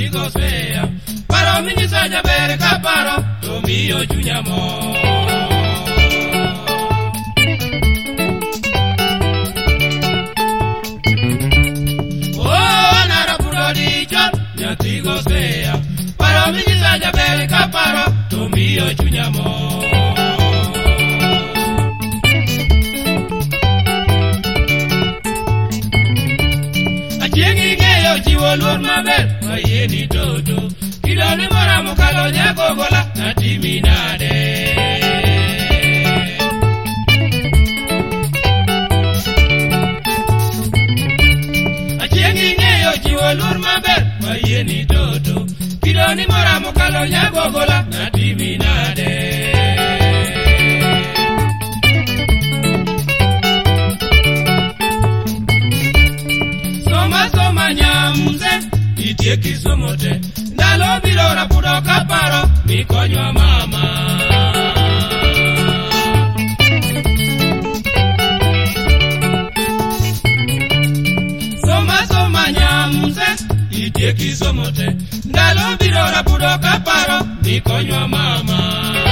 nyathigo osweya. Paro minyisa jaber ka paro to miyo chunya mor. Nyathigo osweya. Paro minyisa jaber ka paro to miyo chunya mor. Achieng' ing'eyo chiwo luor maber mayieni toto. Kidoni mora mokalo nyagogola natimi nade. Achieng' ing'eyo chiwo luor maber mayieni toto. Kidoni mora mokalo nyagogola natimi nade. Soma nyamuze itieki somo te. Ndalo biro rapudo ka paro mikonywa mama. Soma nyamuze itieki somo te. Ndalo biro rapudo ka paro mikonywa mama.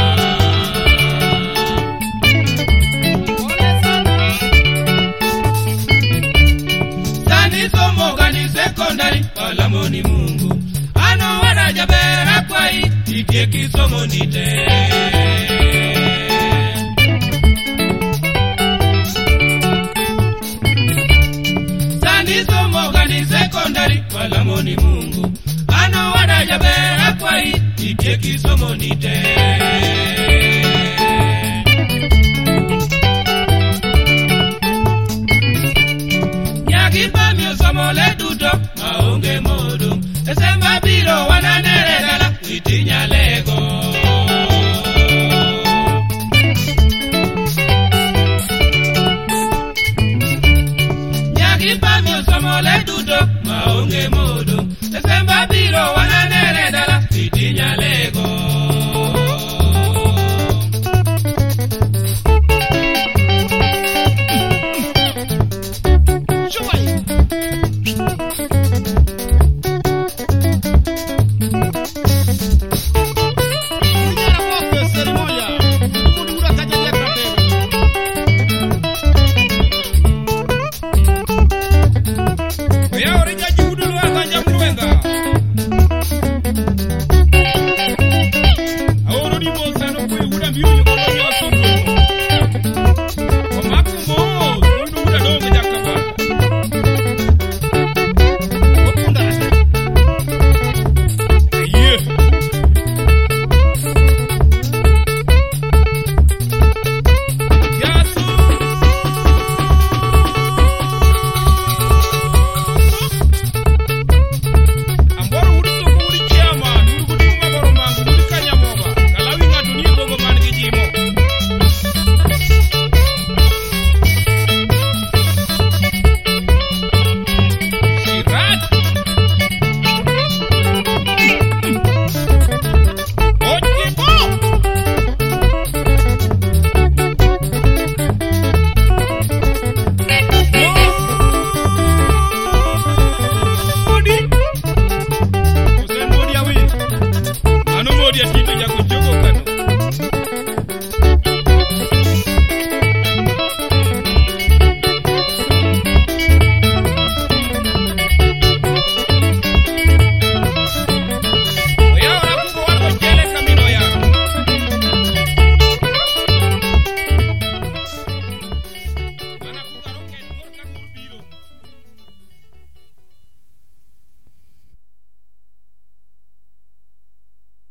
Sani somo gani sekondari alamo ni Mungu. Ano wada jabera kwai itieki somo nite. Sani somo gani sekondari alamo ni Mungu. Ano wada jabera kwai itieki somo nite. Nyagipa mio somo le duto maonge modo. Esemba biro wananere dala itinya lego. Nyagipa mio somo le duto maonge modo. Esemba biro wananere dala itinya lego.